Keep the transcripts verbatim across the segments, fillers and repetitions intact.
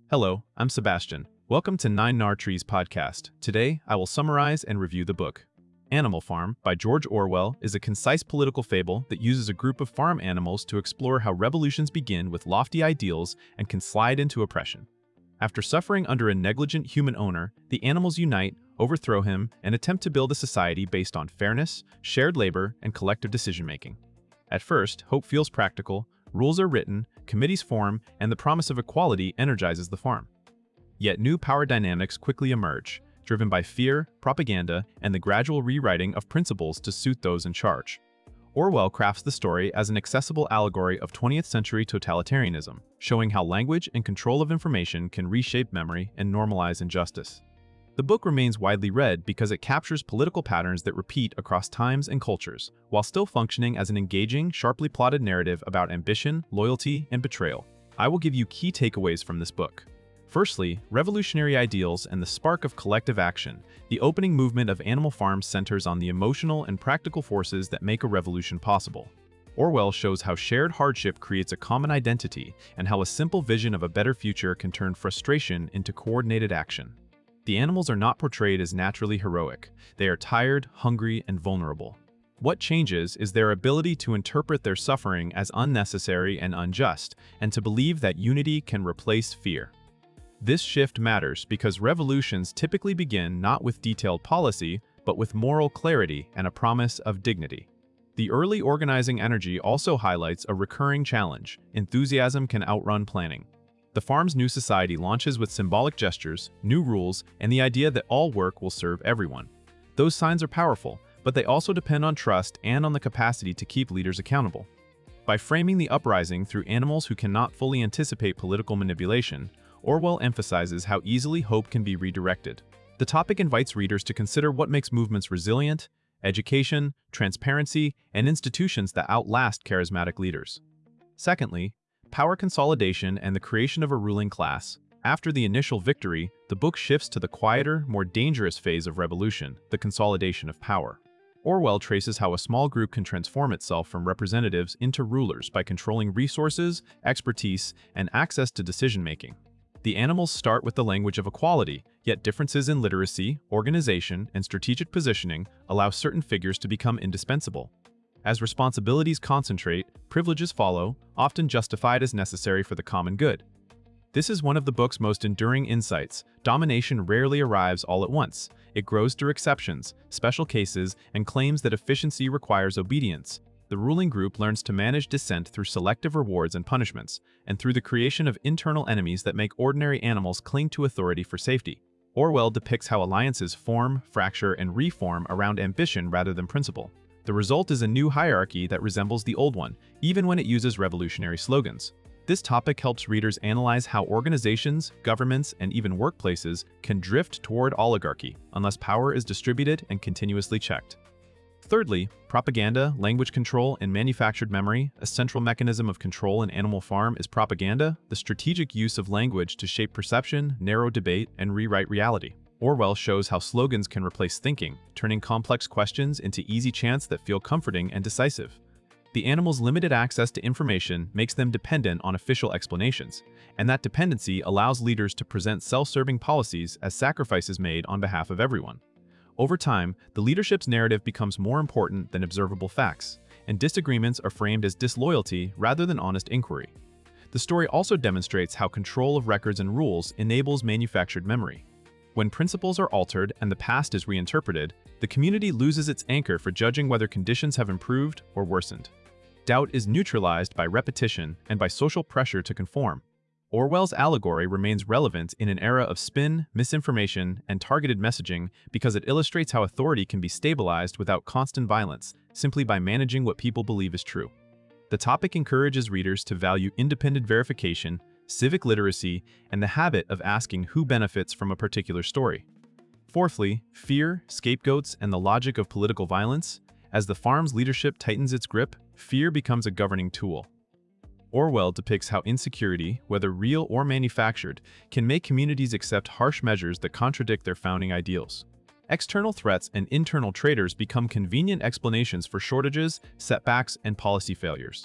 Hello, I'm Sebastian. Welcome to Nine Nar Trees podcast. Today, I will summarize and review the book. Animal Farm by George Orwell is a concise political fable that uses a group of farm animals to explore how revolutions begin with lofty ideals and can slide into oppression. After suffering under a negligent human owner, the animals unite, overthrow him, and attempt to build a society based on fairness, shared labor, and collective decision-making. At first, hope feels practical, rules are written, committees form, and the promise of equality energizes the farm. Yet new power dynamics quickly emerge, driven by fear, propaganda, and the gradual rewriting of principles to suit those in charge. Orwell crafts the story as an accessible allegory of twentieth century totalitarianism, showing how language and control of information can reshape memory and normalize injustice. The book remains widely read because it captures political patterns that repeat across times and cultures, while still functioning as an engaging, sharply plotted narrative about ambition, loyalty, and betrayal. I will give you key takeaways from this book. Firstly, revolutionary ideals and the spark of collective action. The opening movement of Animal Farm centers on the emotional and practical forces that make a revolution possible. Orwell shows how shared hardship creates a common identity and how a simple vision of a better future can turn frustration into coordinated action. The animals are not portrayed as naturally heroic. They are tired, hungry, and vulnerable. What changes is their ability to interpret their suffering as unnecessary and unjust, and to believe that unity can replace fear. This shift matters because revolutions typically begin not with detailed policy, but with moral clarity and a promise of dignity. The early organizing energy also highlights a recurring challenge: enthusiasm can outrun planning. The farm's new society launches with symbolic gestures, new rules, and the idea that all work will serve everyone. Those signs are powerful, but they also depend on trust and on the capacity to keep leaders accountable. By framing the uprising through animals who cannot fully anticipate political manipulation, Orwell emphasizes how easily hope can be redirected. The topic invites readers to consider what makes movements resilient: education, transparency, and institutions that outlast charismatic leaders. Secondly, power consolidation and the creation of a ruling class. After the initial victory, the book shifts to the quieter, more dangerous phase of revolution, the consolidation of power. Orwell traces how a small group can transform itself from representatives into rulers by controlling resources, expertise, and access to decision-making. The animals start with the language of equality, yet differences in literacy, organization, and strategic positioning allow certain figures to become indispensable. As responsibilities concentrate, privileges follow, often justified as necessary for the common good. This is one of the book's most enduring insights. Domination rarely arrives all at once. It grows through exceptions, special cases, and claims that efficiency requires obedience. The ruling group learns to manage dissent through selective rewards and punishments, and through the creation of internal enemies that make ordinary animals cling to authority for safety. Orwell depicts how alliances form, fracture, and reform around ambition rather than principle. The result is a new hierarchy that resembles the old one, even when it uses revolutionary slogans. This topic helps readers analyze how organizations, governments, and even workplaces can drift toward oligarchy unless power is distributed and continuously checked. Thirdly, propaganda, language control, and manufactured memory. A central mechanism of control in Animal Farm is propaganda, the strategic use of language to shape perception, narrow debate, and rewrite reality. Orwell shows how slogans can replace thinking, turning complex questions into easy chants that feel comforting and decisive. The animals' limited access to information makes them dependent on official explanations, and that dependency allows leaders to present self-serving policies as sacrifices made on behalf of everyone. Over time, the leadership's narrative becomes more important than observable facts, and disagreements are framed as disloyalty rather than honest inquiry. The story also demonstrates how control of records and rules enables manufactured memory. When principles are altered and the past is reinterpreted, the community loses its anchor for judging whether conditions have improved or worsened. Doubt is neutralized by repetition and by social pressure to conform. Orwell's allegory remains relevant in an era of spin, misinformation, and targeted messaging because it illustrates how authority can be stabilized without constant violence, simply by managing what people believe is true. The topic encourages readers to value independent verification, civic literacy, and the habit of asking who benefits from a particular story. Fourthly, fear, scapegoats, and the logic of political violence. As the farm's leadership tightens its grip, fear becomes a governing tool. Orwell depicts how insecurity, whether real or manufactured, can make communities accept harsh measures that contradict their founding ideals. External threats and internal traitors become convenient explanations for shortages, setbacks, and policy failures.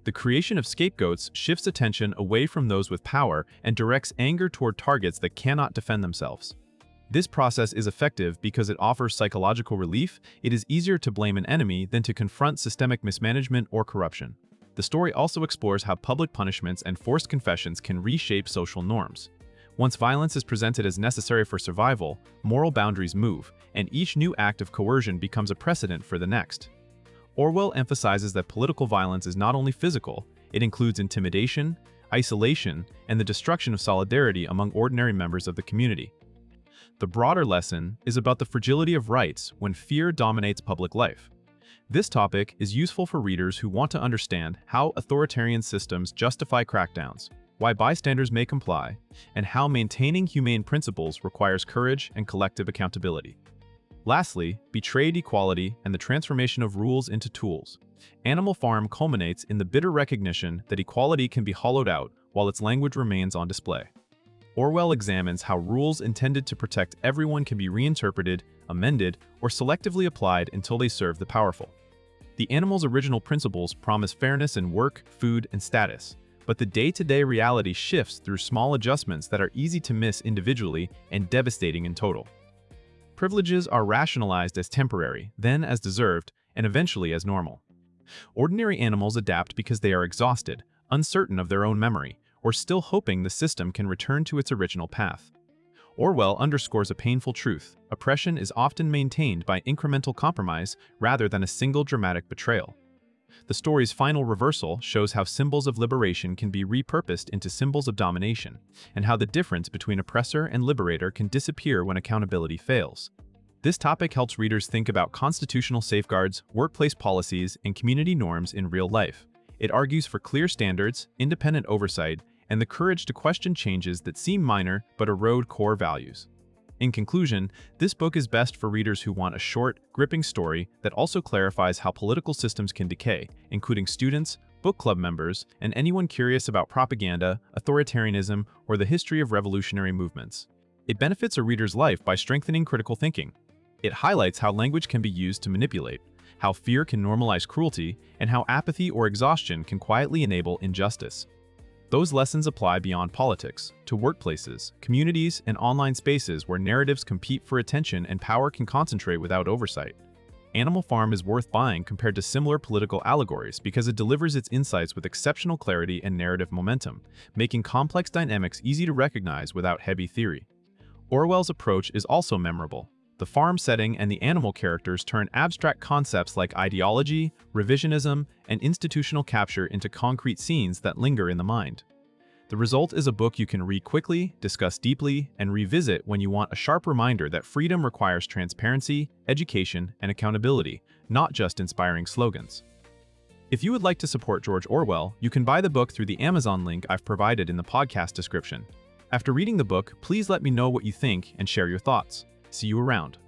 The creation of scapegoats shifts attention away from those with power and directs anger toward targets that cannot defend themselves. This process is effective because it offers psychological relief. It is easier to blame an enemy than to confront systemic mismanagement or corruption. The story also explores how public punishments and forced confessions can reshape social norms. Once violence is presented as necessary for survival, moral boundaries move, and each new act of coercion becomes a precedent for the next. Orwell emphasizes that political violence is not only physical, it includes intimidation, isolation, and the destruction of solidarity among ordinary members of the community. The broader lesson is about the fragility of rights when fear dominates public life. This topic is useful for readers who want to understand how authoritarian systems justify crackdowns, why bystanders may comply, and how maintaining humane principles requires courage and collective accountability. Lastly, betrayed equality and the transformation of rules into tools. Animal Farm culminates in the bitter recognition that equality can be hollowed out while its language remains on display. Orwell examines how rules intended to protect everyone can be reinterpreted, amended, or selectively applied until they serve the powerful. The animal's original principles promise fairness in work, food, and status, but the day-to-day reality shifts through small adjustments that are easy to miss individually and devastating in total. Privileges are rationalized as temporary, then as deserved, and eventually as normal. Ordinary animals adapt because they are exhausted, uncertain of their own memory, or still hoping the system can return to its original path. Orwell underscores a painful truth: oppression is often maintained by incremental compromise rather than a single dramatic betrayal. The story's final reversal shows how symbols of liberation can be repurposed into symbols of domination, and how the difference between oppressor and liberator can disappear when accountability fails. This topic helps readers think about constitutional safeguards, workplace policies, and community norms in real life. It argues for clear standards, independent oversight, and the courage to question changes that seem minor but erode core values. In conclusion, this book is best for readers who want a short, gripping story that also clarifies how political systems can decay, including students, book club members, and anyone curious about propaganda, authoritarianism, or the history of revolutionary movements. It benefits a reader's life by strengthening critical thinking. It highlights how language can be used to manipulate, how fear can normalize cruelty, and how apathy or exhaustion can quietly enable injustice. Those lessons apply beyond politics, to workplaces, communities, and online spaces where narratives compete for attention and power can concentrate without oversight. Animal Farm is worth buying compared to similar political allegories because it delivers its insights with exceptional clarity and narrative momentum, making complex dynamics easy to recognize without heavy theory. Orwell's approach is also memorable. The farm setting and the animal characters turn abstract concepts like ideology, revisionism, and institutional capture into concrete scenes that linger in the mind. The result is a book you can read quickly, discuss deeply, and revisit when you want a sharp reminder that freedom requires transparency, education, and accountability, not just inspiring slogans. If you would like to support George Orwell, you can buy the book through the Amazon link I've provided in the podcast description. After reading the book, please let me know what you think and share your thoughts. See you around.